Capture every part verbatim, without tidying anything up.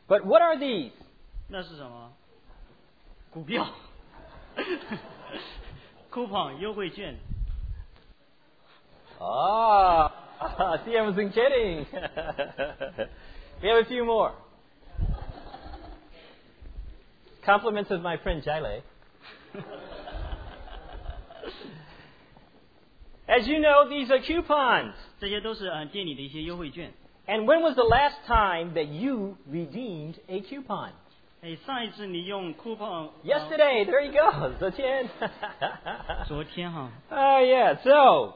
But what are these? 那是什么？股票，coupon 优惠券。 Ah, see, I wasn't kidding. We have a few more. Compliments of my friend Jaile. As you know, these are coupons. 这些都是嗯店里的一些优惠券。 And when was the last time that you redeemed a coupon? 哎，上一次你用 coupon。 Yesterday, there you go. 昨天。 昨天哈。 Oh yeah. So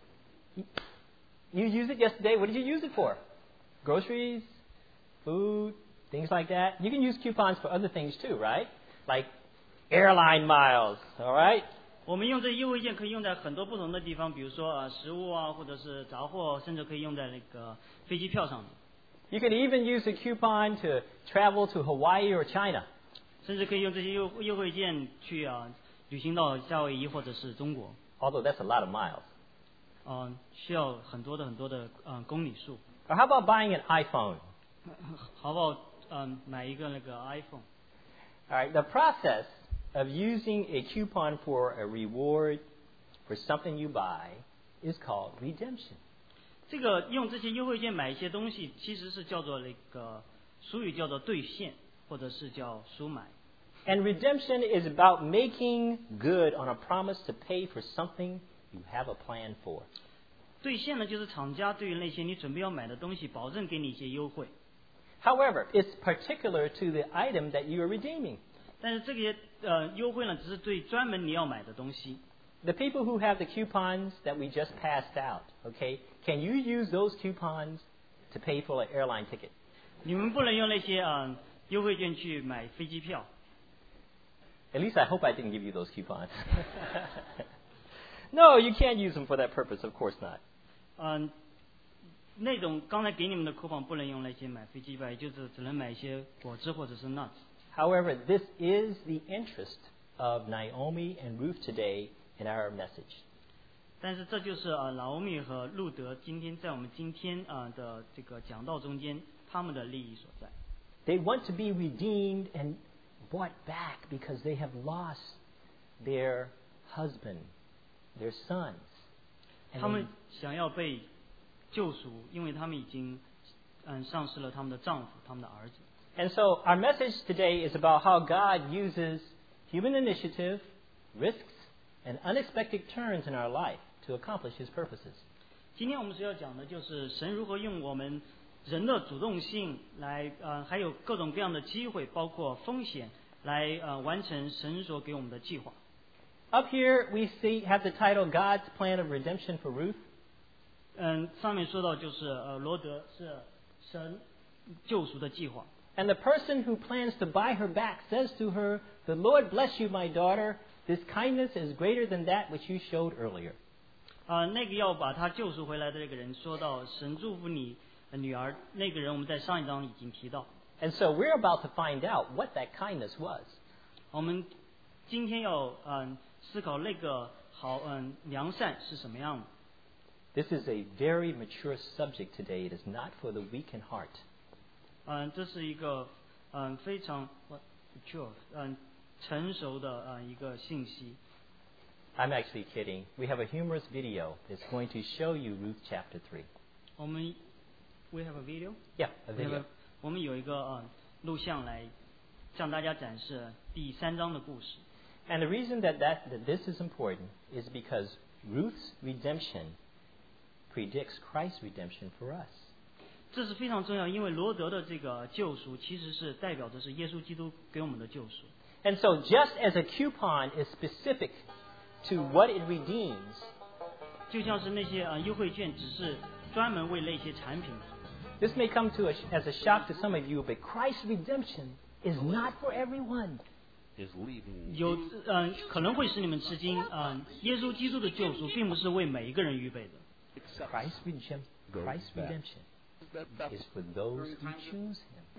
you used it yesterday. What did you use it for? Groceries, food, things like that. You can use coupons for other things too, right? Like airline miles. All right. 我们用这优惠券可以用在很多不同的地方，比如说啊食物啊，或者是杂货，甚至可以用在那个飞机票上面。 You can even use a coupon to travel to Hawaii or China. 甚至可以用这些优优惠券去啊旅行到夏威夷或者是中国。 Although that's a lot of miles. 嗯，需要很多的很多的嗯公里数。 Or how about buying an iPhone? 好不好？嗯，买一个那个 iPhone。 All right. The process of using a coupon for a reward for something you buy is called redemption. 这个用这些优惠券买一些东西，其实是叫做那个俗语叫做兑现，或者是叫赎买。 And redemption is about making good on a promise to pay for something you have a plan for. 兑现呢，就是厂家对于那些你准备要买的东西，保证给你一些优惠。 However, it's particular to the item that you are redeeming. 但是这些呃优惠呢，只是对专门你要买的东西。 The people who have the coupons that we just passed out, okay, can you use those coupons to pay for an airline ticket? 你们不能用那些啊、呃、优惠券去买飞机票。 At least I hope I didn't give you those coupons. No, you can't use them for that purpose, of course not. 嗯、呃，那种刚才给你们的 coupon 不能用那些买飞机票，也就是只能买一些果汁或者是 nuts。 However, this is the interest of Naomi and Ruth today in our message. 但是这就是啊，拿俄米和路德今天在我们今天啊的这个讲道中间，他们的利益所在。 They want to be redeemed and bought back because they have lost their husband, their sons. 他们想要被救赎，因为他们已经嗯丧失了他们的丈夫、他们的儿子。 And so our message today is about how God uses human initiative, risks, and unexpected turns in our life to accomplish His purposes. 今天我们所要讲的就是神如何用我们人的主动性来呃，还有各种各样的机会，包括风险，来呃完成神所给我们的计划。 Up here we see have the title God's Plan of Redemption for Ruth. 嗯，上面说到就是呃罗德是神救赎的计划。 And the person who plans to buy her back says to her, "The Lord bless you, my daughter. This kindness is greater than that which you showed earlier." 啊、呃，那个要把他救赎回来的这个人说到神祝福你女儿，那个人我们在上一章已经提到。 And so we're about to find out what that kindness was. 我们今天要嗯、呃、思考那个好嗯、呃、良善是什么样的。 This is a very mature subject today. It is not for the weak in heart. 嗯、呃，这是一个嗯、呃、非常 mature 嗯、呃、成熟的呃一个信息。 I'm actually kidding. We have a humorous video that's going to show you Ruth chapter three. 我们 we have a video. Yeah, a video. 我们有一个呃录像来向大家展示第三章的故事。 And the reason that, that that this is important is because Ruth's redemption predicts Christ's redemption for us. 这是非常重要，因为罗德的这个救赎其实是代表的是耶稣基督给我们的救赎。 And so just as a coupon is specific to what it redeems, 就像是那些呃优惠券只是专门为那些产品。 This may come to a, as a shock to some of you, but Christ's redemption is not for everyone. 有嗯、呃、可能会使你们吃惊啊、呃！耶稣基督的救赎并不是为每一个人预备的。 Christ's redemption, Christ's redemption is for those who choose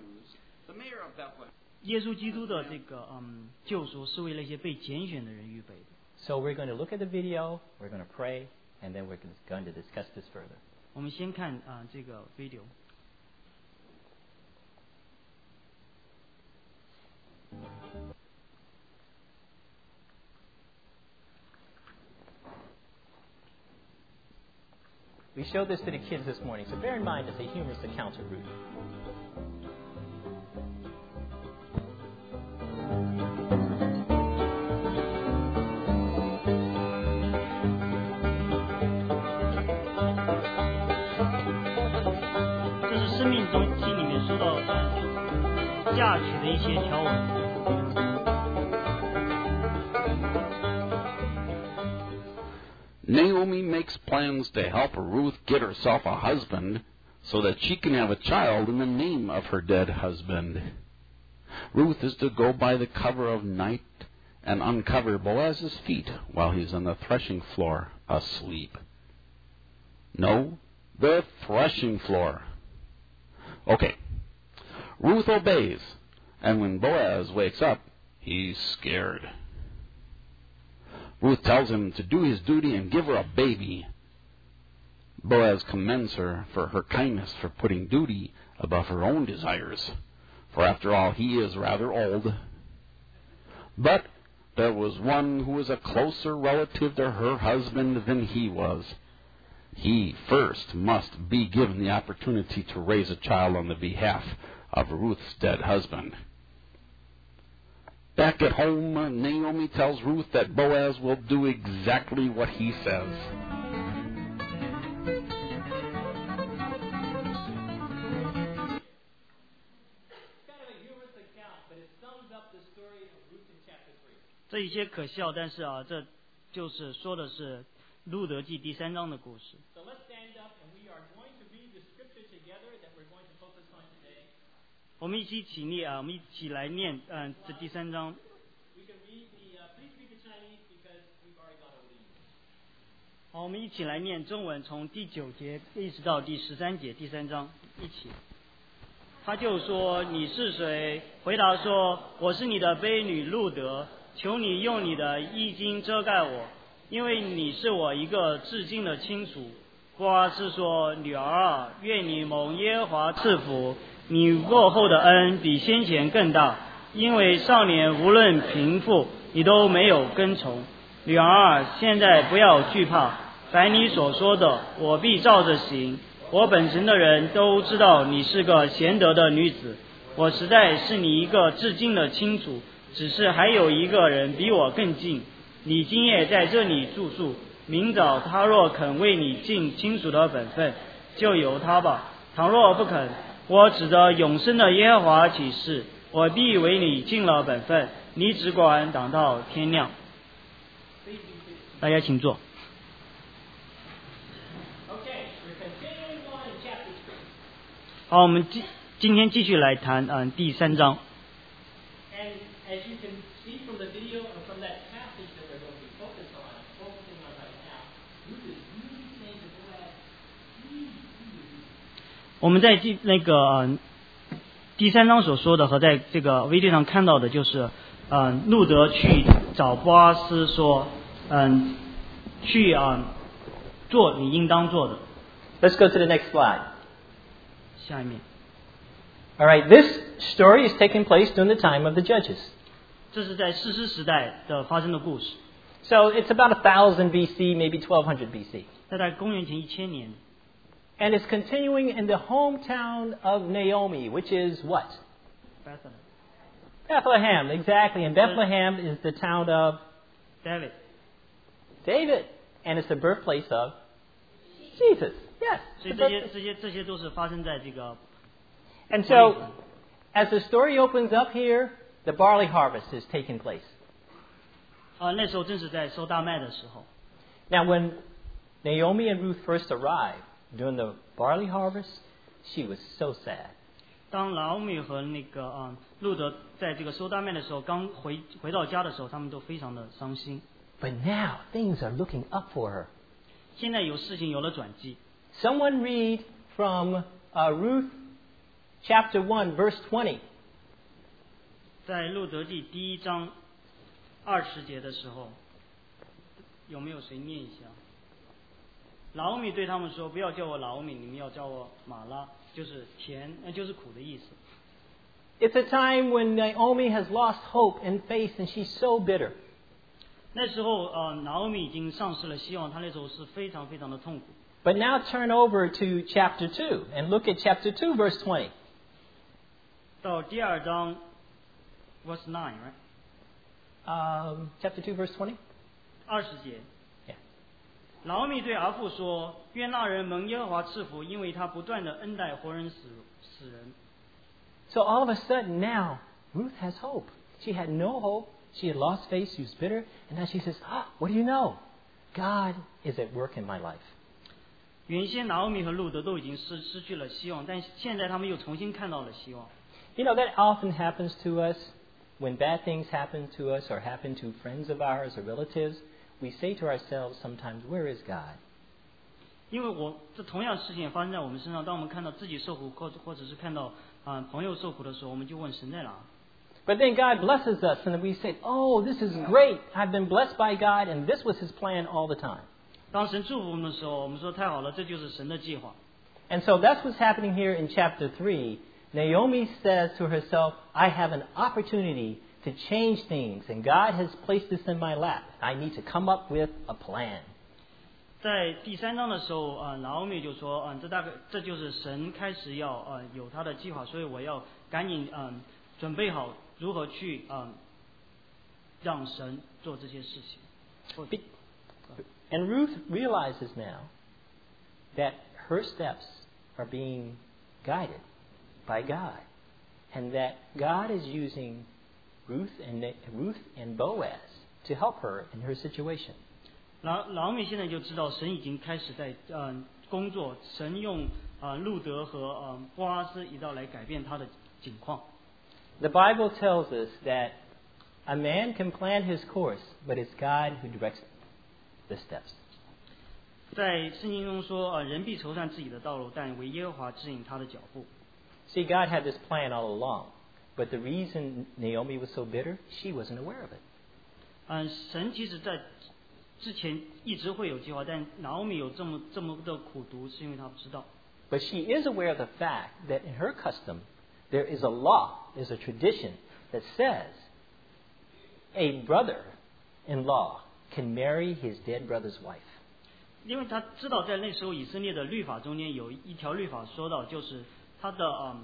Him. 耶稣基督的这个嗯救赎是为那些被拣选的人预备的。 So we're going to look at the video, we're going to pray, and then we're going to discuss this further. 我们先看啊、呃、这个 video。 showed this to the kids this morning, so bear in mind it's a humorous account of Ruth. Naomi makes plans to help Ruth get herself a husband so that she can have a child in the name of her dead husband. Ruth is to go by the cover of night and uncover Boaz's feet while he's on the threshing floor asleep. No, the threshing floor. Okay. Ruth obeys, and when Boaz wakes up, he's scared. Ruth tells him to do his duty and give her a baby. Boaz commends her for her kindness for putting duty above her own desires, for after all, he is rather old. But there was one who was a closer relative to her husband than he was. He first must be given the opportunity to raise a child on the behalf of Ruth's dead husband. Back at home, Naomi tells Ruth that Boaz will do exactly what he says. Kind of a humorous account, but it sums up the story of Ruth in chapter three. 这一些可笑，但是啊，这就是说的是路德记第三章的故事。 So let's stand up and we are going to read the scripture together that we're going to focus on today. 我们一起起立啊，我们一起来念，嗯、呃，这第三章。 We can read the, uh, please read the Chinese because we've already gone over the English. 好，我们一起来念中文，从第九节一直到第十三节，第三章一起。他就说：“你是谁？”回答说：“我是你的婢女路德，求你用你的衣襟遮盖我，因为你是我一个至亲的亲属。”波阿斯说：“女儿啊，愿你蒙耶和华赐福。你过后的恩比先前更大，因为少年无论贫富，你都没有跟从。女儿啊，现在不要惧怕，凡你所说的，我必照着行。我本城的人都知道你是个贤德的女子，我实在是你一个至近的亲属，只是还有一个人比我更近。你今夜在这里住宿，明早他若肯为你尽亲属的本分，就由他吧；倘若不肯，我指着永生的耶和华起誓，我必为你尽了本分，你只管等到天亮。大家请坐。 Okay, we're continuing on in chapter three. 好，我们今今天继续来谈嗯第三章。 And as you can see from the video or from that passage that we're going to be focused on, focusing on right now, Ruth is really saying to Boaz, please, please. 我们在第那个嗯第三章所说的和在这个 video 上看到的就是嗯路德去找波阿斯说嗯去啊、嗯、做你应当做的。 Let's go to the next slide. 下一面， All right, this story is taking place during the time of the judges. 这是在士师时代的发生的故事， So it's about one thousand B C, maybe twelve hundred B C. 在在公元前一千年， And it's continuing in the hometown of Naomi, which is what? Bethlehem, exactly. And Bethlehem is the town of David， David. And it's the birthplace of Jesus. Yes. 所以 the 这些 birthplace. 这些这些都是发生在这个 And so, as the story opens up here, the barley harvest is taking place. 啊、那时候正是在收大麦的时候。 Now, when Naomi and Ruth first arrived during the barley harvest, she was so sad. 当拿欧米和那个啊、路德在这个收大麦的时候，刚回回到家的时候，他们都非常的伤心。 But now, things are looking up for her. 现在有事情有了转机， Someone read from uh, Ruth chapter one, verse twenty. 在路德记第一章二十节的时候，有没有谁念一下？拿欧米对他们说：“不要叫我拿欧米，你们要叫我玛拉，就是甜，呃，就是苦的意思。” It's a time when Naomi has lost hope and faith, and she's so bitter. 那时候，呃，拿欧米已经丧失了希望，她那时候是非常非常的痛苦。 But now turn over to chapter two and look at chapter two, verse twenty. 到第二章 verse nine, right? Um, chapter two, verse twenty? 二十节。 Yeah. 拿俄米对儿妇说：“愿那人蒙耶和华赐福，因为他不断的恩待活人死死人。” So all of a sudden now, Ruth has hope. She had no hope. She had lost faith. She was bitter. And now she says, ah, what do you know? God is at work in my life. 原先拿俄米和路德都已经失失去了希望，但现在他们又重新看到了希望。 You know, that often happens to us when bad things happen to us or happen to friends of ours or relatives. We say to ourselves sometimes, where is God? 因为我这同样事情也发生在我们身上，当我们看到自己受苦，或者或者是看到啊、呃、朋友受苦的时候，我们就问神在哪？ But then God blesses us and we say, oh, this is great. I've been blessed by God and this was His plan all the time. 当神祝福我们的时候，我们说太好了，这就是神的计划。 And so that's what's happening here in chapter three. Naomi says to herself, I have an opportunity to change things, and God has placed this in my lap. I need to come up with a plan. 在第三章的时候，啊、呃，拿俄米就说，啊、呃，这大概这就是神开始要呃有他的计划，所以我要赶紧嗯、呃、准备好如何去嗯、呃、让神做这些事情。 Be- And Ruth realizes now that her steps are being guided by God, and that God is using Ruth and Ruth and Boaz to help her in her situation. 拿拿俄米现在就知道神已经开始在嗯、呃、工作，神用啊、呃、路德和呃波阿斯一道来改变他的境况。 The Bible tells us that a man can plan his course, but it's God who directs the steps. 在圣经中说，呃，人必筹算自己的道路，但为耶和华指引他的脚步。 See, God had this plan all along, but the reason Naomi was so bitter, she wasn't aware of it. 嗯，神其实在之前一直会有计划，但拿俄米有这么这么的苦读，是因为他不知道。 But she is aware of the fact that in her custom, there is a law, there's a tradition that says a brother-in-law can marry his dead brother's wife. 因为他知道在那时候以色列的律法中间有一条律法说到，就是他的嗯。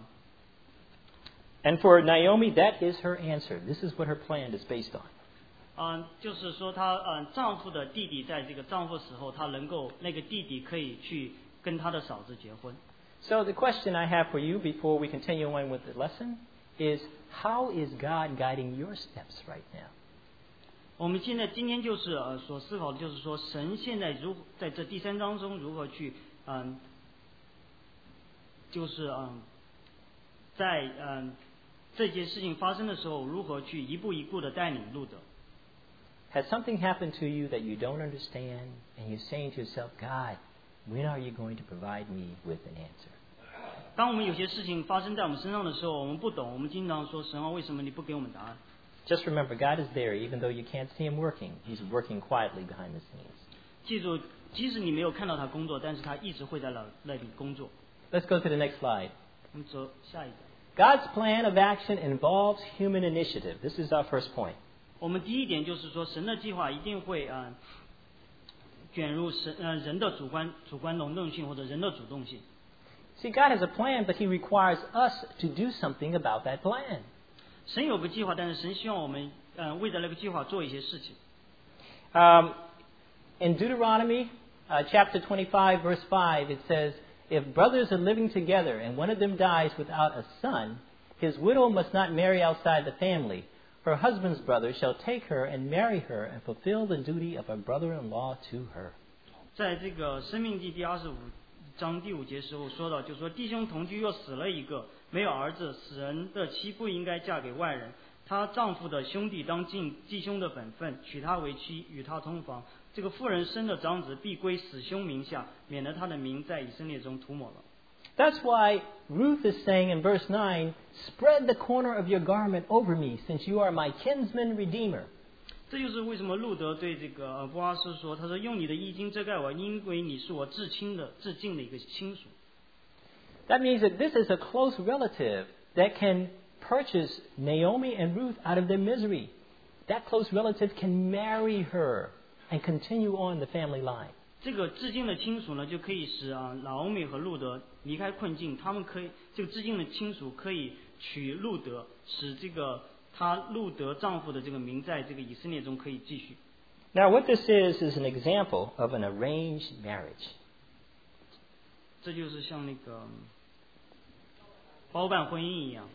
And for Naomi, that is her answer. This is what her plan is based on. 嗯，就是说她嗯丈夫的弟弟在这个丈夫死后，她能够那个弟弟可以去跟他的嫂子结婚。 So the question I have for you before we continue on with the lesson is, how is God guiding your steps right now? 我们现在今天就是呃所思考的就是说，神现在如在这第三章中如何去嗯，就是嗯，在嗯这件事情发生的时候，如何去一步一步的带领路德。 Has something happened to you that you don't understand, and you're saying to yourself, God, when are you going to provide me with an answer? 当我们有些事情发生在我们身上的时候，我们不懂，我们经常说神啊，为什么你不给我们答案？ Just remember, God is there, even though you can't see Him working. He's working quietly behind the scenes. 记住，即使你没有看到他工作，但是他一直会在那那里工作。 Let's go to the next slide. 我们走下一个。 God's plan of action involves human initiative. This is our first point. 我们第一点就是说，神的计划一定会啊、呃、卷入神呃人的主观主观能动性或者人的主动性。 See, God has a plan, but He requires us to do something about that plan. 神有个计划，但是神希望我们呃为了那个计划做一些事情。 Um, in Deuteronomy uh, chapter twenty-five, verse five, it says, if brothers are living together and one of them dies without a son, his widow must not marry outside the family. Her husband's brother shall take her and marry her and fulfill the duty of a brother-in-law to her. 在这个《生命记》第二十五章第五节时候说到，就说弟兄同居若死了一个，没有儿子，死人的妻不应该嫁给外人，她丈夫的兄弟当尽继兄的本分，娶她为妻，与她通房。这个妇人生的长子必归死兄名下，免得他的名在以色列中涂抹了。 That's why Ruth is saying in verse nine, spread the corner of your garment over me, since you are my kinsman redeemer. 这就是为什么路德对这个呃波阿斯说，他说用你的衣襟遮盖我，因为你是我至亲的至近的一个亲属。 That means that this is a close relative that can purchase Naomi and Ruth out of their misery. That close relative can marry her and continue on the family line. 这个至亲的亲属呢，就可以使啊拿俄米和路德离开困境。他们可以这个至亲的亲属可以娶路德，使这个她路德丈夫的这个名在这个以色列中可以继续。 Now, what this is is an example of an arranged marriage. 这就是像那个包办婚姻一样。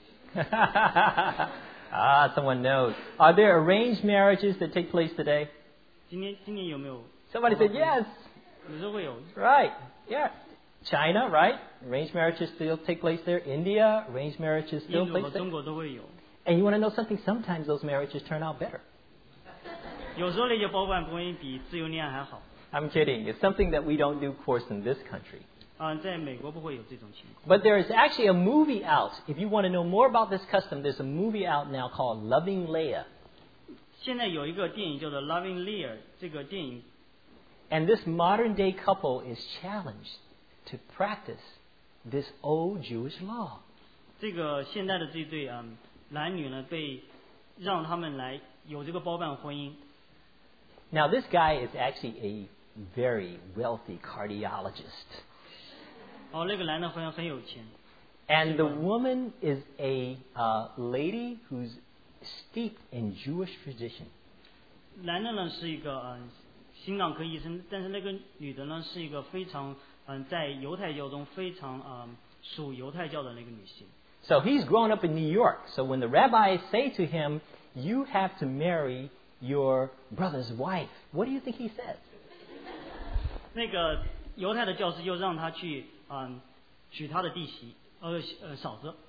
Ah, someone knows. Are there arranged marriages that take place today? 今年今年有没有？ Somebody said yes. 有时候会有。 Right. Yeah. China, right? Arranged marriages still take place there. India, arranged marriages 印 still 度和 place there. 中国都会有。 And you want to know something? Sometimes those marriages turn out better. 有时候那些包办婚姻比自由恋爱还好。 I'm kidding. It's something that we don't do, of course, in this country. 啊、在美国不会有这种情况。 But there is actually a movie out. If you want to know more about this custom, there's a movie out now called Loving Leah. 现在有一个电影叫做《Loving Leah》，这个电影 And this modern day couple is challenged to practice this old Jewish law. 这个现在的这对嗯男女呢，被让他们来有这个包办婚姻。 Now, this guy is actually a very wealthy cardiologist. 哦，那个男的好像很有钱。 And the woman is a uh, lady who's steeped in Jewish tradition. 男的呢是一个嗯心脏科医生，但是那个女的呢是一个非常嗯在犹太教中非常嗯属犹太教的那个女性。 So he's grown up in New York. So when the rabbis say to him, you have to marry your brother's wife, what do you think he says? 那个犹太的教师就让他去嗯娶他的弟媳，呃呃嫂子。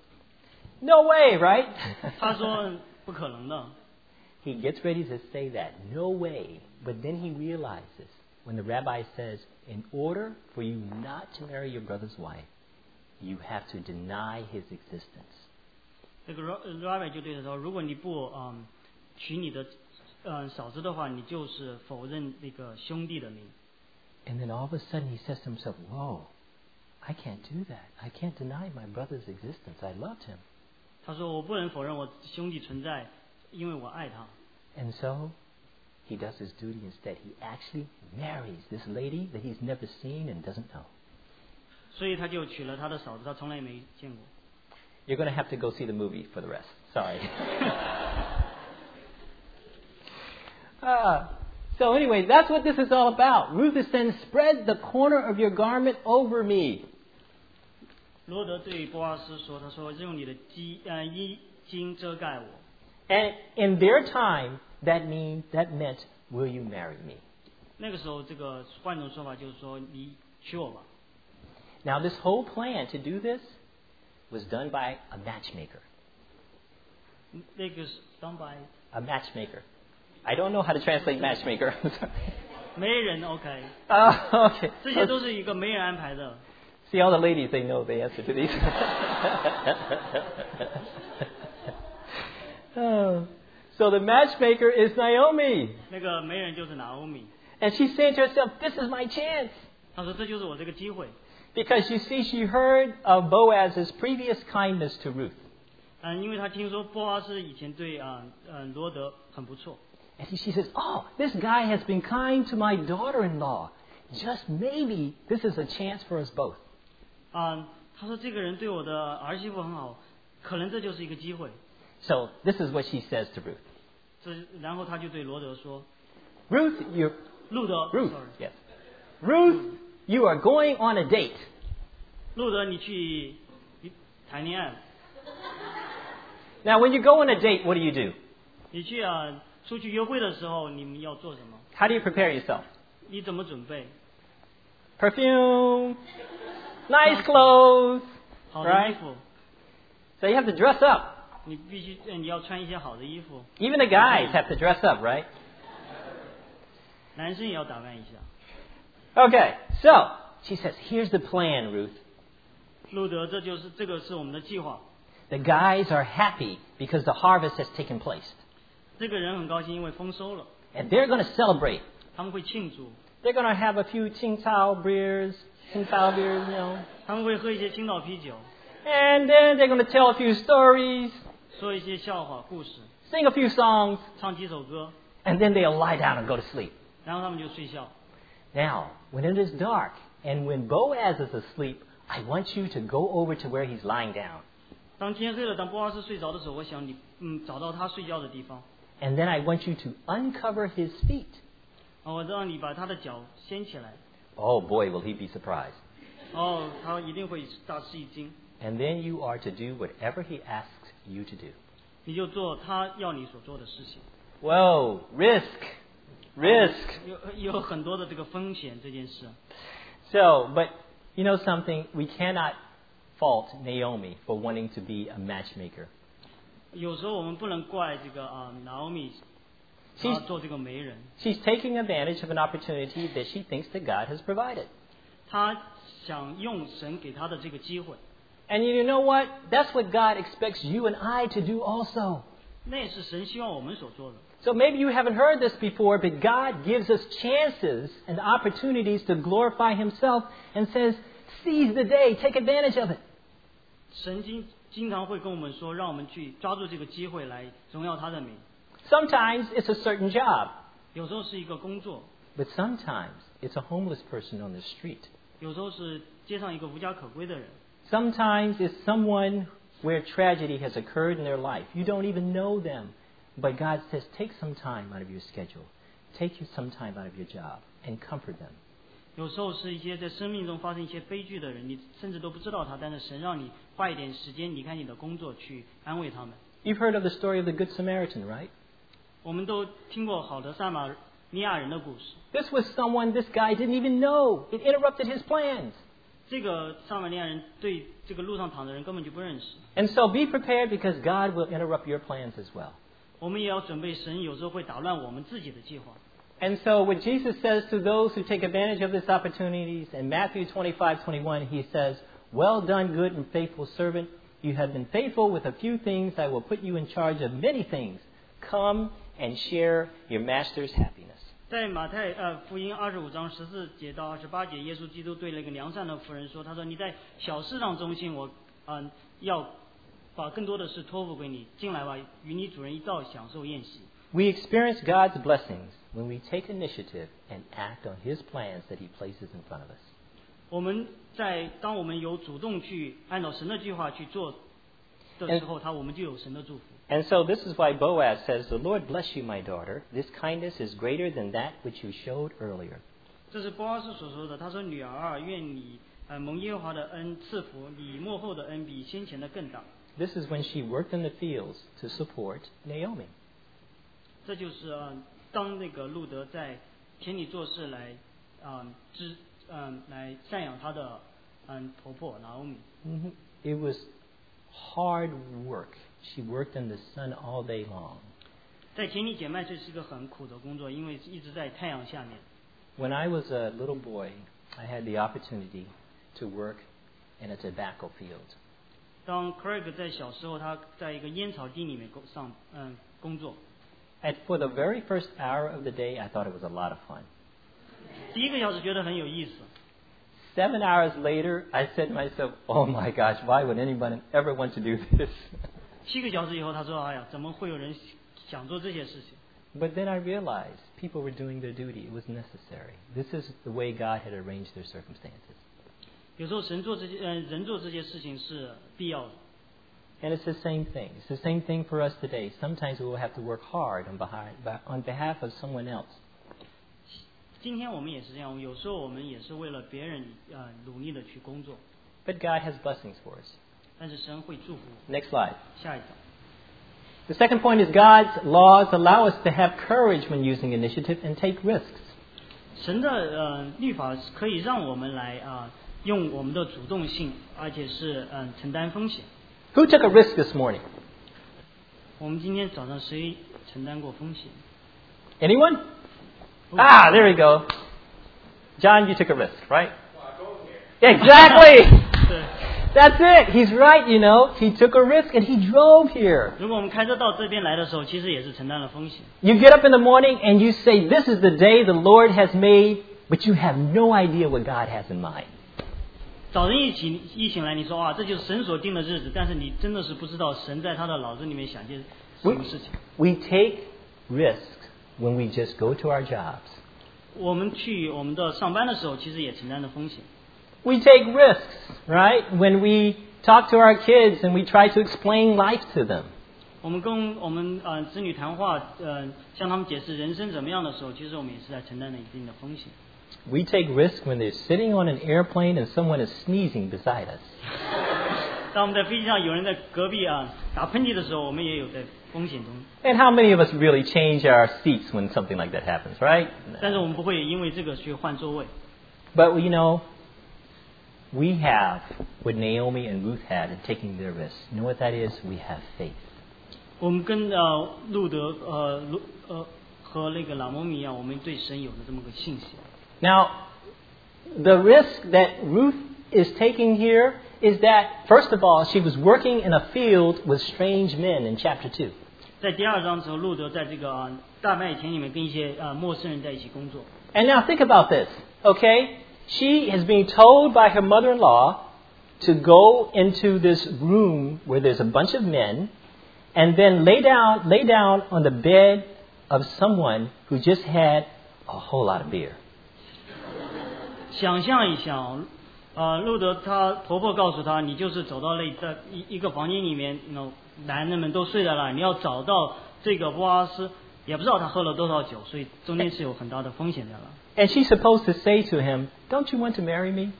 No way, right? 他说不可能的。 He gets ready to say that, no way. But then he realizes when the rabbi says, in order for you not to marry your brother's wife, you have to deny his existence. 这个 Rabbi 就对他说，如果你不嗯娶你的嗯嫂子的话，你就是否认那个兄弟的名。 And then all of a sudden he says to himself, whoa, I can't do that. I can't deny my brother's existence. I loved him. 他说我不能否认我兄弟存在，因为我爱他。 And so he does his duty instead. He actually marries this lady that he's never seen and doesn't know. 所以他就娶了他的嫂子，他从来没见过。 You're going to have to go see the movie for the rest. Sorry. uh, so anyway, that's what this is all about. Ruth is saying, spread the corner of your garment over me. 罗德对波阿斯说：“他说用你的衣呃衣襟遮盖我。” And in their time, that mean that meant, will you marry me? 那个时候，这个换种说法就是说，你娶我吧。 Now, this whole plan to do this was done by a matchmaker. 那个是 done by A matchmaker. I don't know how to translate matchmaker. I'm sorry. 媒人 OK， Oh, okay. 这些都是一个媒人安排的。 See, all the ladies, they know the answer to these. Oh. So the matchmaker is Naomi. 那个媒人就是拿欧米， And she's saying to herself, this is my chance. 他说这就是我这个机会。 Because you see, she heard of Boaz's previous kindness to Ruth. 嗯，因为他听说波阿斯以前对啊嗯罗德很不错， And she says, oh, this guy has been kind to my daughter-in-law. Just maybe this is a chance for us both. 啊，他说这个人对我的儿媳妇很好，可能这就是一个机会。 So this is what she says to Ruth. 这然后他就对罗德说 Ruth, you 路德 Ruth, sorry yes. Ruth, you are going on a date. 路德你去谈恋爱， Now, when you go on a date, what do you do? 你去啊出去约会的时候，你们要做什么？ How do you prepare yourself? 你怎么准备？ Perfume, nice clothes, 好的 right? 衣服， So you have to dress up. 你必须呃你要穿一些好的衣服， Even the guys have to dress up, right? 男生也要打扮一下。 Okay, so she says, here's the plan, Ruth. 路德，这就是这个是我们的计划。 The guys are happy because the harvest has taken place. 这个人很高兴，因为丰收了， And they're going to celebrate. 他们会庆祝， They're going to have a few Qingtao beers, Qingtao beers, you know. 他们会喝一些青岛啤酒， And then they're going to tell a few stories, 说一些笑话、故事， sing a few songs, 唱几首歌， and then they'll lie down and go to sleep. 然后他们就睡觉。 Now, when it is dark and when Boaz is asleep, I want you to go over to where he's lying down. 当天黑了，当波阿斯睡着的时候，我想你嗯找到他睡觉的地方。 And then I want you to uncover his feet. 哦，我让你把他的脚掀起来。 Oh boy, will he be surprised. 哦，他一定会大吃一惊。 And then you are to do whatever he asks you to do. 你就做他要你所做的事情。 Whoa, risk, risk. 有有很多的这个风险这件事。 So, but you know something? We cannot fault Naomi for wanting to be a matchmaker. 有时候我们不能怪这个啊 Naomi 她 She's, 做这个媒人， she's taking advantage of an opportunity that she thinks that God has provided. 她想用神给她的这个机会。 And you know what? That's what God expects you and I to do also. 那也是神希望我们所做的。 So maybe you haven't heard this before, but God gives us chances and opportunities to glorify Himself and says, seize the day, take advantage of it. 神经经常会跟我们说，让我们去抓住这个机会来荣耀他的名。 Sometimes it's a certain job, 有时候是一个工作， but sometimes it's a homeless person on the street. 有时候是街上一个无家可归的人， Sometimes it's someone where tragedy has occurred in their life. You don't even know them. But God says, take some time out of your schedule. Take you some time out of your job and comfort them. 有时候是一些在生命中发生一些悲剧的人，你甚至都不知道他，但是神让你花一点时间离开你的工作去安慰他们。 You've heard of the story of the Good Samaritan, right? 我们都听过好的撒玛利亚人的故事。 This was someone this guy didn't even know. It interrupted his plans. 这个撒玛利亚人对这个路上躺的人根本就不认识。 And so be prepared because God will interrupt your plans as well. 我们也要准备，神有时候会打乱我们自己的计划。 And so what Jesus says to those who take advantage of these opportunities, in Matthew twenty-five twenty-one, He says, well done, good and faithful servant. You have been faithful with a few things. I will put you in charge of many things. Come and share your master's happiness. 在马太呃福音二十五章十四节到二十八节，耶稣基督对那个良善的妇人说：“他说你在小事上忠心，我嗯、呃、要把更多的事托付给你。进来吧，与你主人一道享受宴席。” We experience God's blessings when we take initiative and act on His plans that He places in front of us. 我们在当我们有主动去按照神的计划去做的时候，他我们就有神的祝福。 And so this is why Boaz says, the Lord bless you, my daughter. This kindness is greater than that which you showed earlier. 这是波阿斯所说的。他说：“女儿啊，愿你呃蒙耶和华的恩赐福，你幕后的恩比先前的更大。” This is when she worked in the fields to support Naomi. 这就是呃，当那个路德在田里做事来，嗯、支嗯、来赡养他的嗯婆婆拿欧米。 Mm-hmm. It was hard work. She worked in the sun all day long. 在田里捡麦这是一个很苦的工作，因为一直在太阳下面。 When I was a little boy, I had the opportunity to work in a tobacco field. 当 Craig 在小时候，他在一个烟草地里面工上嗯工作。 And for the very first hour of the day, I thought it was a lot of fun. 第一个小时觉得很有意思。 Seven hours later, I said to myself, oh my gosh, why would anyone ever want to do this? 七个小时以后，他说：“哎呀，怎么会有人想做这些事情？” But then I realized people were doing their duty. It was necessary. This is the way God had arranged their circumstances. 有时候神做这些，嗯、人做这些事情是必要的。 And it's the same thing. It's the same thing for us today. Sometimes we will have to work hard on behalf, on behalf of someone else. 今天我们也是这样，有时候我们也是为了别人呃努力的去工作， But God has blessings for us. 但是神会祝福我。 Next slide. 下一章， The second point is God's laws allow us to have courage when using initiative and take risks. 神的呃律法可以让我们来啊、呃、用我们的主动性，而且是嗯、呃、承担风险。 Who took a risk this morning? 我们今天早上谁承担过风险？ Anyone? Ah, there we go. John, you took a risk, right? Exactly. 对， That's it. He's right, you know. He took a risk and he drove here. 如果我们开车到这边来的时候，其实也是承担了风险。 You get up in the morning and you say, this is the day the Lord has made, but you have no idea what God has in mind. 早晨一起一醒来，你说啊，这就是神所定的日子，但是你真的是不知道神在他的脑子里面想些什么事情。 We take risks when we just go to our jobs. 我们去我们的上班的时候，其实也承担着风险。 We take risks, right? When we talk to our kids and we try to explain life to them. 我们跟我们呃子女谈话，呃向他们解释人生怎么样的时候，其实我们也是在承担着一定的风险。 We take risks when they're sitting on an airplane and someone is sneezing beside us. 当我们在飞机上有人在隔壁啊打喷嚏的时候，我们也有在风险中。 And how many of us really change our seats when something like that happens, right? 但是我们不会因为这个去换座位。 But you know, we have what Naomi and Ruth had in taking their risks. You know what that is? We have faith. 我们跟呃路德呃路呃和那个拉摩米一样，我们对神有着这么个信心。 Now, the risk that Ruth is taking here is that, first of all, she was working in a field with strange men in chapter two. 在第二章的时候，路德在这个、呃、大麦田里面跟一些呃陌生人在一起工作。 And now think about this, okay? She is being told by her mother-in-law to go into this room where there's a bunch of men and then lay down, lay down on the bed of someone who just had a whole lot of beer. 想象一下，呃，路德她婆婆告诉她，你就是走到那在一一个房间里面，那男人们都睡在那，你要找到这个波阿斯，也不知道他喝了多少酒，所以中间是有很大的风险的了。 And she's supposed to say to him, "Don't you want to marry me?"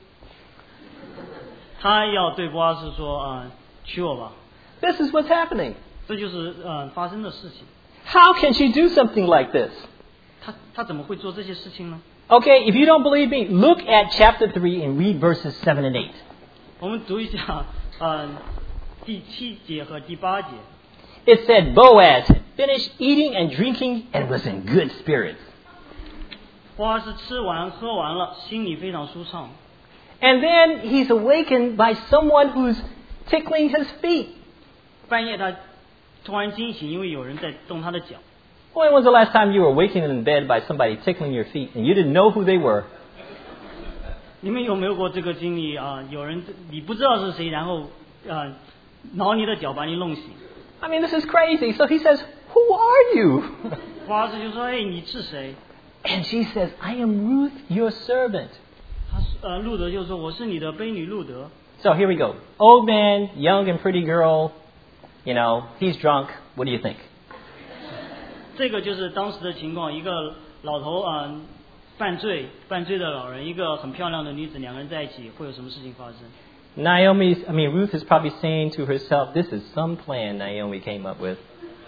她要对波阿斯说啊、呃，娶我吧。 This is what's happening. 这就是呃发生的事情。 How can she do something like this? 她她怎么会做这些事情呢？ Okay, if you don't believe me, look at chapter three and read verses seven and eight. 我们读一下呃第七节和第八节。 It said Boaz had finished eating and drinking and was in good spirits. 波阿斯吃完喝完了，心里非常舒畅。 And then he's awakened by someone who's tickling his feet. 半夜他突然惊醒，因为有人在动他的脚。 When was the last time you were awakened in bed by somebody tickling your feet and you didn't know who they were? 你们有没有过这个经历啊？有人你不知道是谁，然后呃挠你的脚把你弄醒。 I mean, this is crazy. So he says, "Who are you?" 波阿斯就说：“哎，你是谁 And she says, "I am Ruth, your servant." 他是呃路德就说：“我是你的婢女路德。” So here we go. Old man, young and pretty girl, you know, he's drunk. What do you think? 这个就是当时的情况，一个老头啊、呃、犯罪，犯罪的老人，一个很漂亮的女子，两个人在一起，会有什么事情发生？ Naomi, I mean, Ruth is probably saying to herself, "This is some plan Naomi came up with."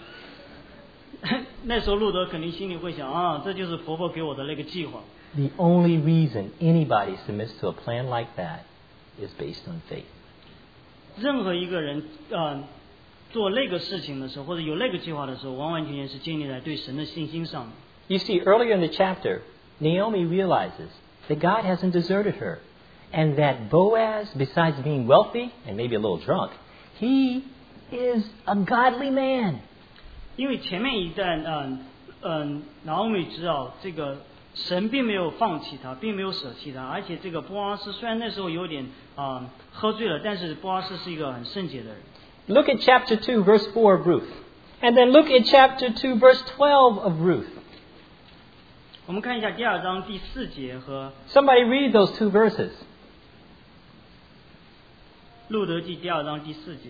那时候路德肯定心里会想啊，这就是婆婆给我的那个计划。 The only reason anybody submits to a plan like that is based on faith. 任何一个人呃做那个事情的时候，或者有那个计划的时候，完完全全是建立在对神的信心上的。 You see, earlier in the chapter, Naomi realizes that God hasn't deserted her, and that Boaz, besides being wealthy and maybe a little drunk, he is a godly man. 因为前面一段，嗯嗯，拿欧米知道这个神并没有放弃他，并没有舍弃他，而且这个波阿斯虽然那时候有点啊、呃、喝醉了，但是波阿斯是一个很圣洁的人。 Look at chapter two, verse four of Ruth. And then look at chapter two, verse twelve of Ruth. 我们看一下第二章第四节和 Somebody read those two verses. 路德记第二章第四节。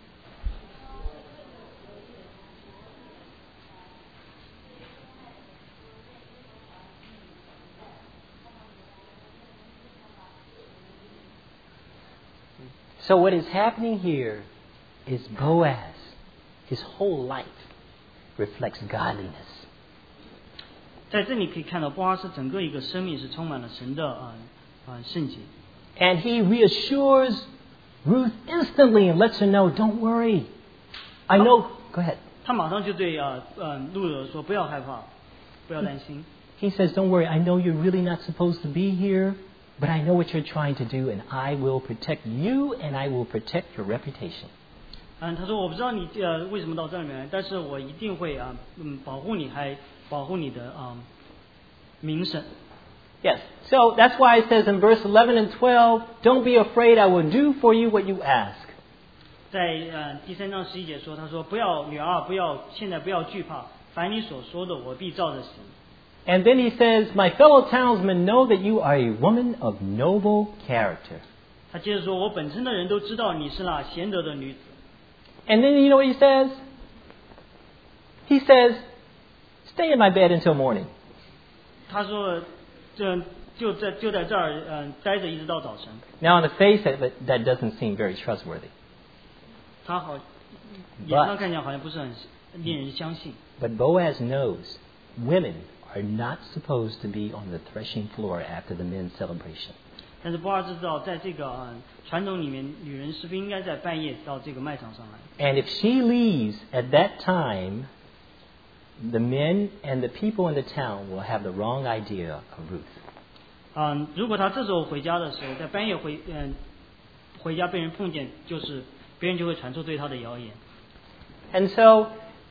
So what is happening here is Boaz, his whole life reflects godliness. 在这里可以看到波阿斯整个一个生命是充满了神的啊啊、呃、圣洁。 And he reassures Ruth instantly and lets her know, "Don't worry. I know." Go ahead. 他马上就对啊呃路德说：“不要害怕，不要担心。” He says, "Don't worry. I know you're really not supposed to be here, but I know what you're trying to do, and I will protect you, and I will protect your reputation." 嗯，他说：“我不知道你呃为什么到这里面来，但是我一定会啊嗯保护你，还保护你的啊、呃、名声。” Yes. So that's why it says in verse eleven and twelve, "Don't be afraid. I will do for you what you ask." 在呃第三章十一节说，他说：“不要女儿，不要现在不要惧怕，凡你所说的，我必照着行。” And then he says, my fellow townsmen know that you are a woman of noble character. 他接着说：“我本村的人都知道你是那贤德的女子。” And then you know what he says? He says, stay in my bed until morning. 他说：“这就在就在这儿，嗯、呃，待着一直到早晨。” Now, on the face of it, that doesn't seem very trustworthy. 他好，脸上看起来好像不是很令人相信。 But Boaz knows women are not supposed to be on the threshing floor after the men's celebration. 但是波阿斯知道，在这个嗯传统里面，女人是不应该在半夜到这个卖场上来。 And if she leaves at that time, the men and the people in the town will have the wrong idea of Ruth. 嗯，如果她这时候回家的时候，在半夜回嗯回家被人碰见，就是别人就会传出对她的谣言。 And so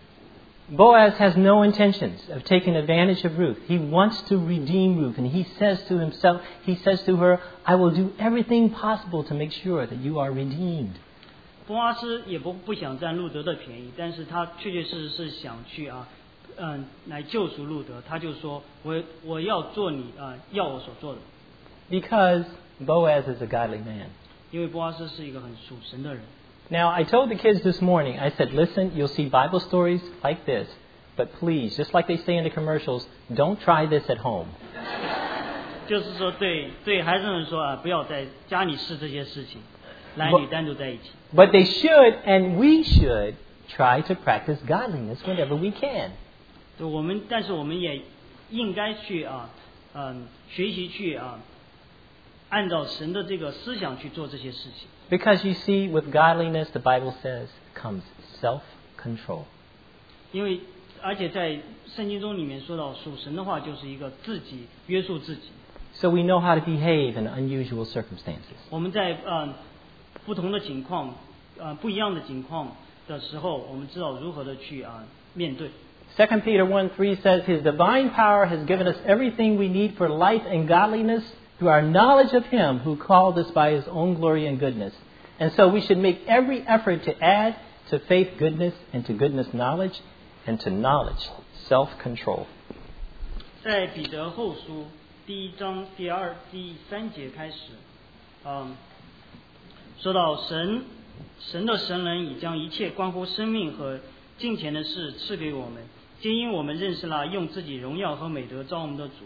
Boaz has no intentions of taking advantage of Ruth. He wants to redeem Ruth, and he says to himself, he says to her, I will do everything possible to make sure that you are redeemed. 波阿斯也不不想占路德的便宜，但是他确确实实是想去啊，嗯，来救赎路德。他就说，我我要做你啊要我所做的， Because Boaz is a godly man. 因为波阿斯是一个很属神的人。 Now, I told the kids this morning, I said, listen, you'll see Bible stories like this, but please, just like they say in the commercials, don't try this at home. 就是说对对孩子们说啊，不要在家里试这些事情，男女单独在一起。 But they should, and we should, try to practice godliness whenever we can. 就我们，但是我们也应该去啊，嗯，学习去啊，按照神的这个思想去做这些事情。 Because you see, with godliness, the Bible says, comes self-control. 因为而且在圣经中里面说到属神的话，就是一个自己约束自己。 So we know how to behave in unusual circumstances. 我们在嗯不同的情况，呃不一样的情况的时候，我们知道如何的去啊面对。 Second Peter one three says, His divine power has given us everything we need for life and godliness through our knowledge of Him who called us by His own glory and goodness. And so we should make every effort to add to faith goodness, and to goodness knowledge, and to knowledge self-control. 在彼得后书第一章第二、第三节开始，嗯，说到神，神的神人已将一切关乎生命和金钱的事赐给我们，皆因我们认识了用自己荣耀和美德造我们的主。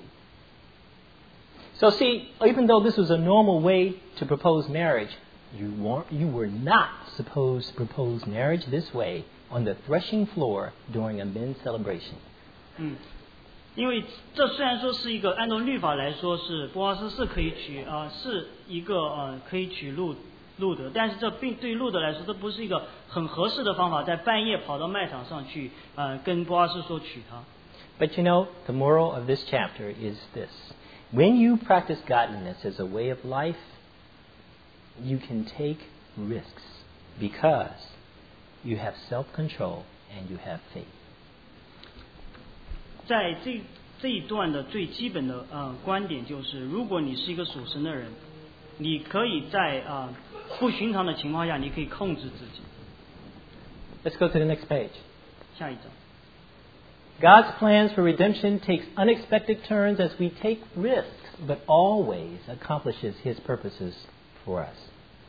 So see, even though this was a normal way to propose marriage, you weren't, you were not supposed to propose marriage this way on the threshing floor during a men's celebration. 嗯，因为这虽然说是一个按照律法来说是波阿斯是可以娶啊、呃，是一个呃可以娶路路德，但是这并对路德来说，这不是一个很合适的方法，在半夜跑到卖场上去呃跟波阿斯说娶她。 But you know, the moral of this chapter is this. When you practice godliness as a way of life, you can take risks because you have self-control and you have faith. 在这这一段的最基本的呃观点就是，如果你是一个属神的人，你可以在啊、呃、不寻常的情况下，你可以控制自己。 Let's go to the next page. 下一章。 God's plans for redemption takes unexpected turns as we take risks, but always accomplishes His purposes for us.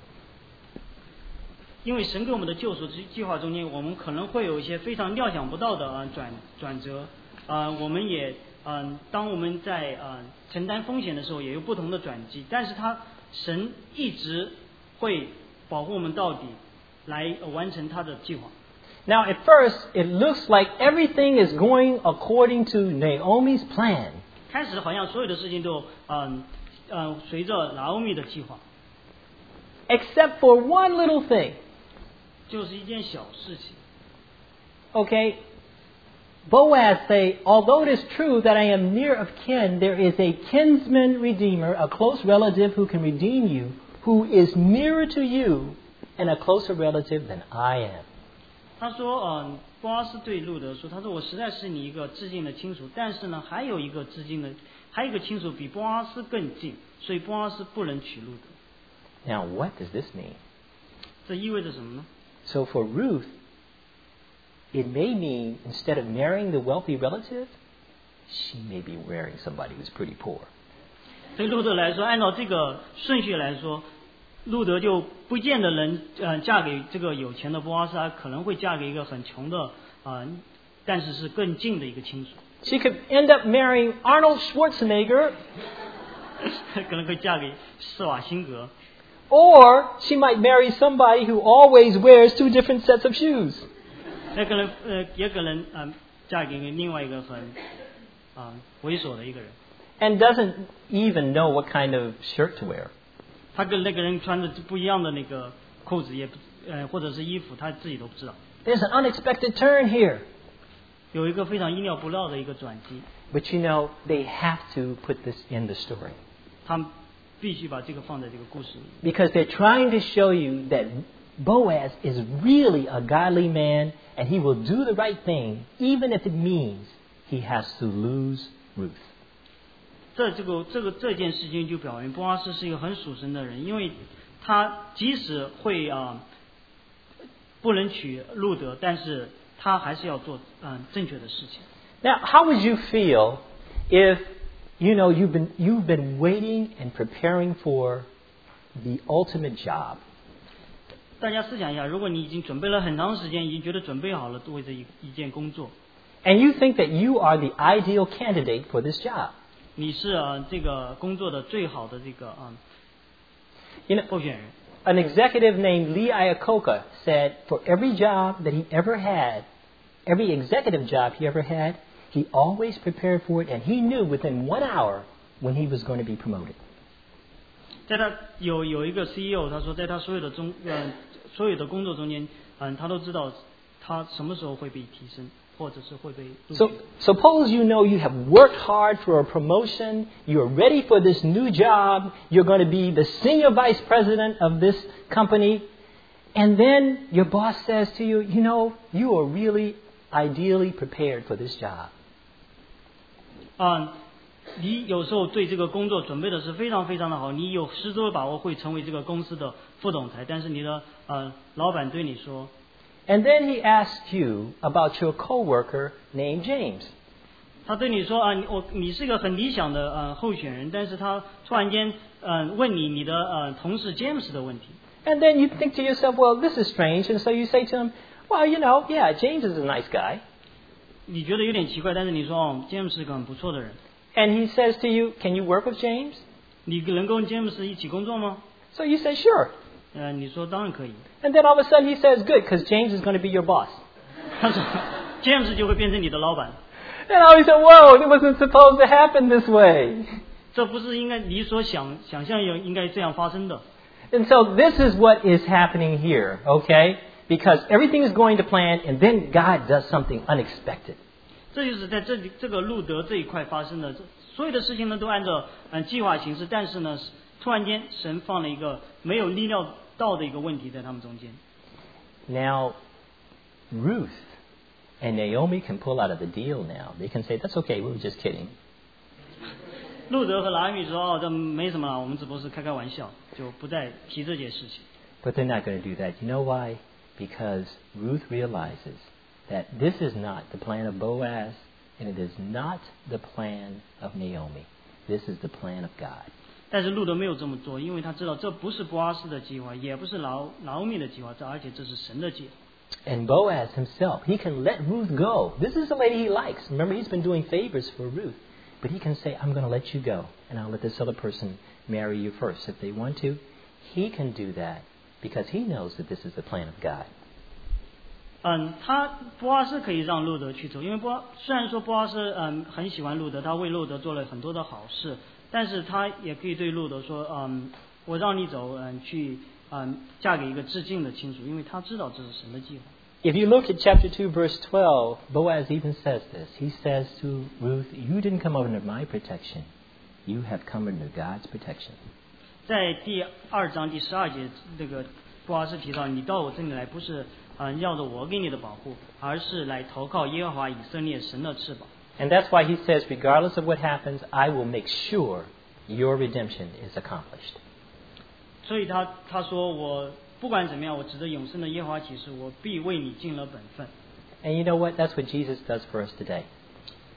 因为神给我们的救赎计划中间，我们可能会有一些非常料想不到的啊、呃、转转折，啊、呃，我们也嗯、呃，当我们在啊、呃、承担风险的时候，也有不同的转机，但是他神一直会保护我们到底，来完成他的计划。 Now, at first, it looks like everything is going according to Naomi's plan. 开始好像所有的事情都嗯呃随着拿欧米的计划， Except for one little thing. 就是一件小事情。 Okay? Boaz say, although it is true that I am near of kin, there is a kinsman redeemer, a close relative who can redeem you, who is nearer to you and a closer relative than I am. 他说，嗯，波阿斯对路德说，他说我实在是你一个至近的亲属，但是呢，还有一个至近的，还有一个亲属比波阿斯更近，所以波阿斯不能娶路德。 Now, what does this mean? 这意味着什么呢？ So for Ruth, it may mean instead of marrying the wealthy relative, she may be marrying somebody who's pretty poor. 对路德来说，按照这个顺序来说，路德就不见得能呃嫁给这个有钱的波阿斯，她可能会嫁给一个很穷的啊、呃，但是是更近的一个亲属。 She could end up marrying Arnold Schwarzenegger. 可能会嫁给施瓦辛格。 Or she might marry somebody who always wears two different sets of shoes. 那可能呃也可能嗯、呃、嫁给另外一个很啊、呃、猥琐的一个人。 And doesn't even know what kind of shirt to wear. 他跟那个人穿着不一样的那个裤子也不呃或者是衣服，他自己都不知道。 There's an unexpected turn here. 有一个非常意料不到的一个转机。 But you know, they have to put this in the story. 他们必须把这个放在这个故事里。 Because they're trying to show you that Boaz is really a godly man and he will do the right thing even if it means he has to lose Ruth. 这这个这个这件事情就表明波阿斯是一个很属神的人，因为他即使会啊、呃、不能娶路德，但是他还是要做嗯、呃、正确的事情。 Now, how would you feel if you know you've been you've been waiting and preparing for the ultimate job? 大家思想一下，如果你已经准备了很长时间，已经觉得准备好了为这一一件工作， And you think that you are the ideal candidate for this job. 你是啊、呃、这个工作的最好的这个啊、呃、 You know, 候选人。 an executive named Lee Iacocca said for every job that he ever had, every executive job he ever had, he always prepared for it, and he knew within one hour when he was going to be promoted. 在他有有一个 C E O， 他说在他所有的中呃所有的工作中间，嗯、呃，他都知道他什么时候会被提升，或者是会被录取。 So suppose you know you have worked hard for a promotion, you're ready for this new job, you're going to be the senior vice president of this company, and then your boss says to you, you know, you are really ideally prepared for this job. 嗯，你有时候对这个工作准备的是非常非常的好，你有十足的把握会成为这个公司的副总裁，但是你的呃老板对你说。 And then he asks you about your coworker named James. 他对你说啊，你我你是个很理想的呃候选人，但是他突然间呃问你你的呃同事 James 的问题。 And then you think to yourself, well, this is strange. And so you say to him, well, you know, yeah, James is a nice guy. 你觉得有点奇怪，但是你说哦 ，James 是个很不错的人。 And he says to you, can you work with James? 你能跟 James 一起工作吗？ So you say, sure. 呃，你说当然可以。 And then all of a sudden he says, good, because James is going to be your boss. 他说 James 就会变成你的老板。 And I always said, whoa, it wasn't supposed to happen this way. 这不是应该你所想想象有应该这样发生的。 And so this is what is happening here, okay? Because everything is going to plan, and then God does something unexpected. 这就是在这里这个路德这一块发生的，所有的事情呢都按照嗯计划行事，但是呢突然间神放了一个没有意料到的一个问题在他们中间。 Now, Ruth and Naomi can pull out of the deal now. They can say, that's okay, we were just kidding. 路德和拿俄米说哦，这没什么了，我们只不过是开开玩笑，就不再提这件事情。 But they're not going to do that. You know why? Because Ruth realizes that this is not the plan of Boaz, and it is not the plan of Naomi. This is the plan of God. 但是路德没有这么做，因为他知道这不是波阿斯的计划，也不是拿拿俄米的计划，这而且这是神的计划。 And Boaz himself, he can let Ruth go. This is the lady he likes. Remember, he's been doing favors for Ruth. But he can say, I'm going to let you go, and I'll let this other person marry you first. If they want to, he can do that because he knows that this is the plan of God. 嗯，他波阿斯可以让路德去走，因为波虽然说波阿斯嗯很喜欢路德，他为路德做了很多的好事，但是他也可以对路德说，嗯，我让你走，嗯，去嗯嫁给一个致敬的亲属，因为他知道这是神的计划。 If you look at chapter two, verse twelve, Boaz even says this. He says to Ruth, you didn't come under my protection. You have come under God's protection. 在第二章第十二节，这个波阿斯提到，你到我这里来不是嗯要着我给你的保护，而是来投靠耶和华以色列神的翅膀。 And that's why he says, regardless of what happens, I will make sure your redemption is accomplished. 所以他他说我不管怎么样，我指着永生的耶和华起誓，我必为你尽了本分。 And you know what? That's what Jesus does for us today.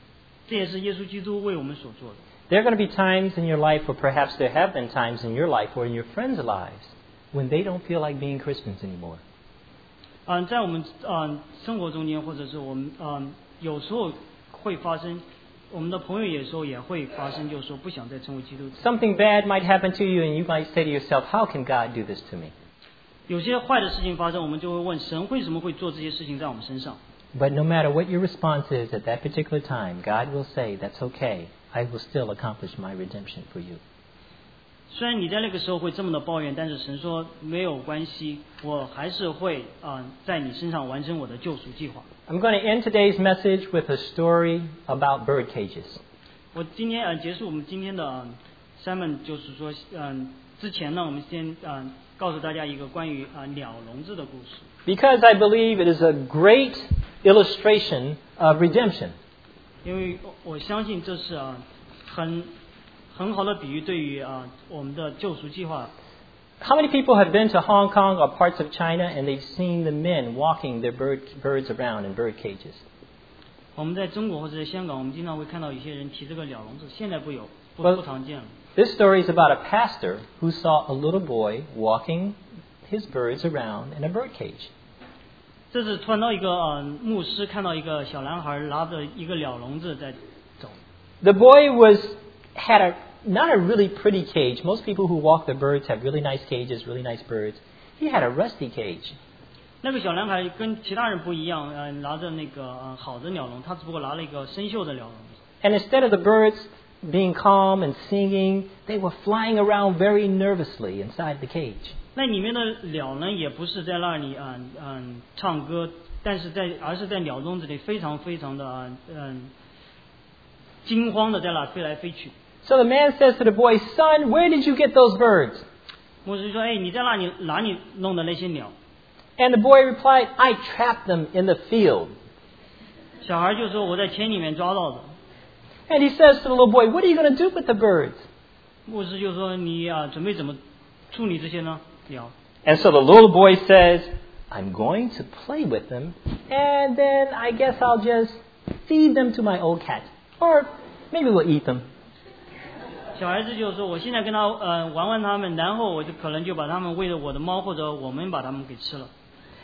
这也是耶稣基督为我们所做的。 There are going to be times in your life, or perhaps there have been times in your life or in your friends' lives, when they don't feel like being Christians anymore. 嗯，在我们嗯生活中间，或者是我们嗯有时候会发生，我们的朋友有时候也会发生，就是说不想再成为基督徒。 Something bad might happen to you, and you might say to yourself, "How can God do this to me?" 有些坏的事情发生，我们就会问神为什么会做这些事情在我们身上。 But no matter what your response is at that particular time, God will say, "That's okay. I will still accomplish my redemption for you." 虽然你在那个时候会这么的抱怨，但是神说没有关系，我还是会啊、呃、在你身上完成我的救赎计划。 I'm going to end today's message with a story about bird cages. 我今天呃结束我们今天的、呃、sermon，就是说嗯、呃、之前呢，我们先嗯、呃、告诉大家一个关于啊、呃、鸟笼子的故事。 Because I believe it is a great illustration of redemption. 因为我相信这是啊很很好的比喻，对于啊我们的救赎计划。 How many people have been to Hong Kong or parts of China and they've seen the men walking their bird, birds around in bird cages? 我们在中国或者在香港，我们经常会看到有些人提这个鸟笼子，现在不有，不 Well- 不常见了。 This story is about a pastor who saw a little boy walking his birds around in a bird cage. 这是突然到一个呃牧师看到一个小男孩拿着一个鸟笼子在走。 The boy was had a not a really pretty cage. Most people who walk their birds have really nice cages, really nice birds. He had a rusty cage. 那个小男孩跟其他人不一样，呃，拿着那个呃好的鸟笼，他只不过拿了一个生锈的鸟笼子。 And instead of the birds being calm and singing, they were flying around very nervously inside the cage. 那里面的鸟呢，也不是在那里嗯嗯唱歌，但是在而是在鸟笼子里非常非常的嗯、呃、惊慌的在那飞来飞去。 So the man says to the boy, "Son, where did you get those birds?" 牧师说：“哎，你在那里哪里弄的那些鸟 And the boy replied, "I trapped them in the field." ？” 小孩就说：“我在田里面抓到的。” And he says to the little boy, "What are you going to do with the birds?" 牧师就说：“你啊，准备怎么处理这些呢？鸟？” And so the little boy says, "I'm going to play with them, and then I guess I'll just feed them to my old cat. Or maybe we'll eat them." 小孩子就说：“我现在跟他呃玩玩他们，然后我就可能就把他们喂了我的猫，或者我们把他们给吃了。”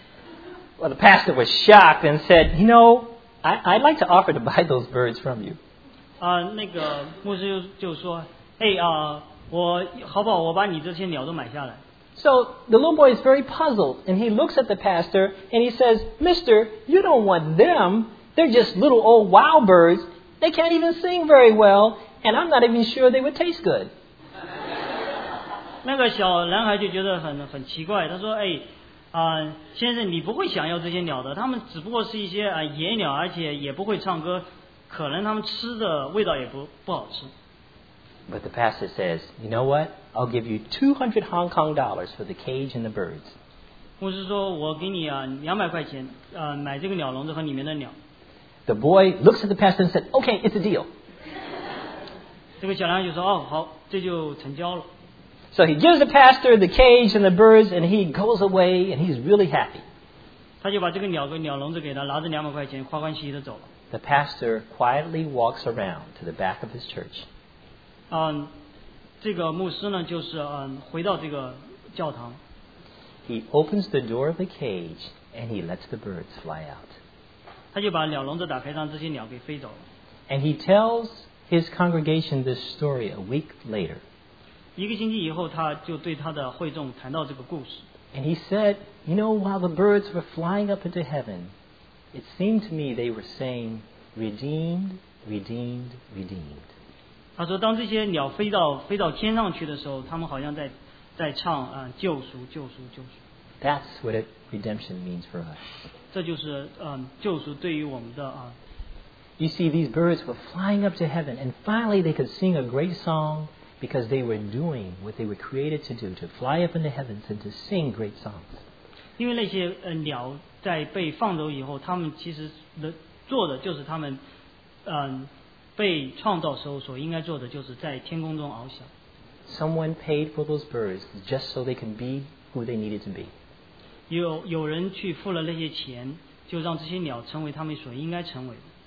Well, the pastor was shocked and said, "You know, I, I'd like to offer to buy those birds from you." 啊、那个牧师就就说：“哎啊、我好不好？我把你这些鸟都买下来。” So the little boy is very puzzled, and he looks at the pastor and he says, "Mister, you don't want them. They're just little old wild birds. They can't even sing very well, and I'm not even sure they would taste good." 那个小男孩就觉得很很奇怪，他说：“哎，啊、先生，你不会想要这些鸟的，它们只不过是一些啊、野鸟，而且也不会唱歌，可能它们吃的味道也不不好吃。” But the pastor says, "You know what? I'll give you two hundred Hong Kong dollars for the cage and the birds." 牧师说：“我给你啊两百块钱，呃，买这个鸟笼子和里面的鸟。” The boy looks at the pastor and said, "Okay, it's a deal." 这个小男孩就说：“哦，好，这就成交了。” So he gives the pastor the cage and the birds, and he goes away, and he's really happy. 他就把这个鸟跟鸟笼子给他，拿着两百块钱，欢欢喜喜的走了。 The pastor quietly walks around to the back of his church. 嗯，这个牧师呢，就是嗯回到这个教堂， He opens the door of the cage, and he lets the birds fly out. 他就把鸟笼子打开，让这些鸟给飞走了。 And he tells his congregation this story a week later. 一个星期以后，他就对他的会众谈到这个故事。 And he said, "You know, while the birds were flying up into heaven, it seemed to me they were saying, 'Redeemed, redeemed, redeemed.'" 他说，当这些鸟飞到飞到天上去的时候，他们好像在在唱啊、呃、救赎，救赎，救赎。 That's what it, redemption means for us. 这就是嗯、呃、救赎对于我们的啊、 You see, these birds were flying up to heaven, and finally they could sing a great song because they were doing what they were created to do, to fly up in the heavens and to sing great songs. 因为那些呃鸟在被放走以后，他们其实的做的就是他们嗯、呃、被创造时候所应该做的，就是在天空中翱翔。 Someone paid for those birds just so they can be who they needed to be. 有有人去付了那些钱，就让这些鸟成为他们所应该成为的。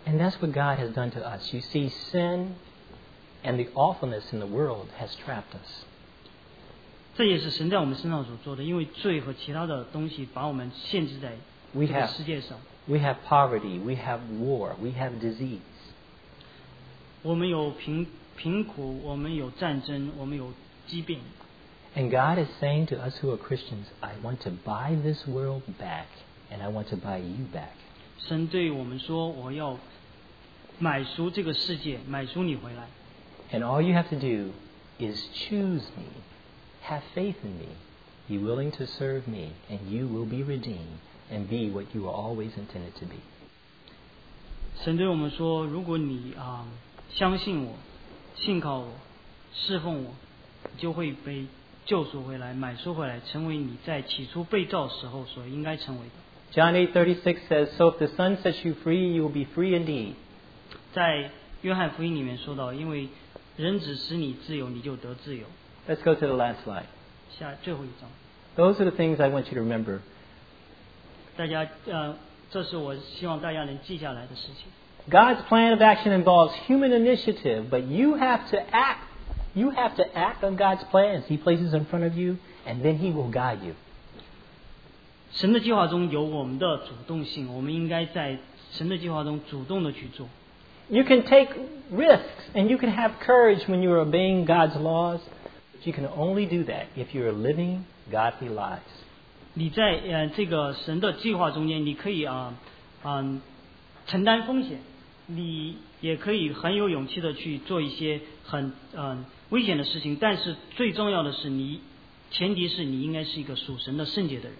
And that's what God has done to us. You see, sin and the awfulness in the world has trapped us. 这也是神在我们身上所做的，因为罪和其他的东西把我们限制在 We 这个 have, 世界上。 we have poverty, we have war, we have disease. 我们有贫贫苦，我们有战争，我们有疾病。 And God is saying to us who are Christians, I want to buy this world back, and I want to buy you back. 神对我们说：“我要买赎这个世界，买赎你回来。 And all you have to do is choose me, have faith in me, be willing to serve me, and you will be redeemed and be what you were always intended to be. ” 神对我们说：“如果你啊、相信我，信靠我，侍奉我，你就会被救赎回来，买赎回来，成为你在起初被造时候所应该成为的。” John eight thirty-six says, So if the Son sets you free, you will be free indeed. 在约翰福音里面说到，因为人只使你自由，你就得自由。 Let's go to the last slide. 下最后一章， Those are the things I want you to remember. 大家呃，这是我希望大家能记下来的事情。 God's plan of action involves human initiative, but you have to act. You have to act on God's plans He places in front of you, and then He will guide you. 神的计划中有我们的主动性，我们应该在神的计划中主动的去做。 You can take risks, and you can have courage when you're obeying God's laws, but you can only do that if you're living godly lives. 你在呃这个神的计划中间，你可以啊嗯、呃承担风险，你也可以很有勇气的去做一些很嗯、呃危险的事情，但是最重要的是你，前提是你应该是一个属神的圣洁的人。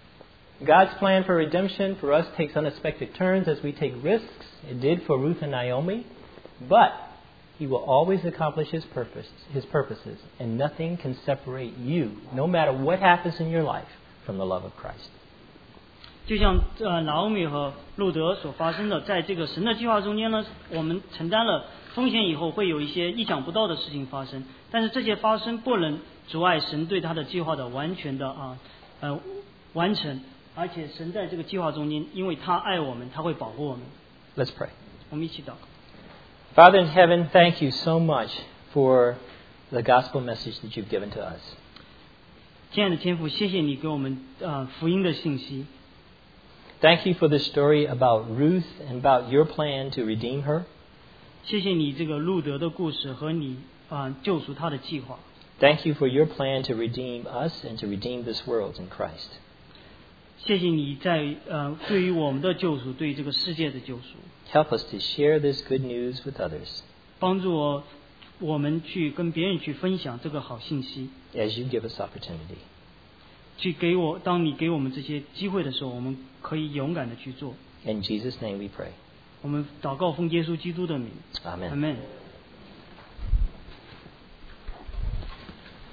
God's plan for redemption for us takes unexpected turns as we take risks. It did for Ruth and Naomi. But He will always accomplish His purpose, His purposes, and nothing can separate you, no matter what happens in your life, from the love of Christ. 就像呃拿欧米和路德所发生的，在这个神的计划中间呢，我们承担了风险以后，会有一些意想不到的事情发生，但是这些发生不能阻碍神对他的计划的完全的啊呃完成。 而且神在这个计划中间，因为他爱我们，他会保护我们。 Let's pray. 我们一起祷告。 Father in heaven, thank you so much for the gospel message that you've given to us. 亲爱的天父，谢谢你给我们呃福音的信息。 Thank you for the story about Ruth and about your plan to redeem her. 谢谢你这个路德的故事和你啊、呃救赎他的计划。 Thank you for your plan to redeem us and to redeem this world in Christ. 谢谢你在呃对于我们的救赎，对于这个世界的救赎， Help us to share this good news with others 帮助我我们去跟别人去分享这个好信息， as you give us opportunity. 去给我当你给我们这些机会的时候，我们可以勇敢的去做。 In Jesus' name we pray. 我们祷告奉耶稣基督的名， Amen. Amen。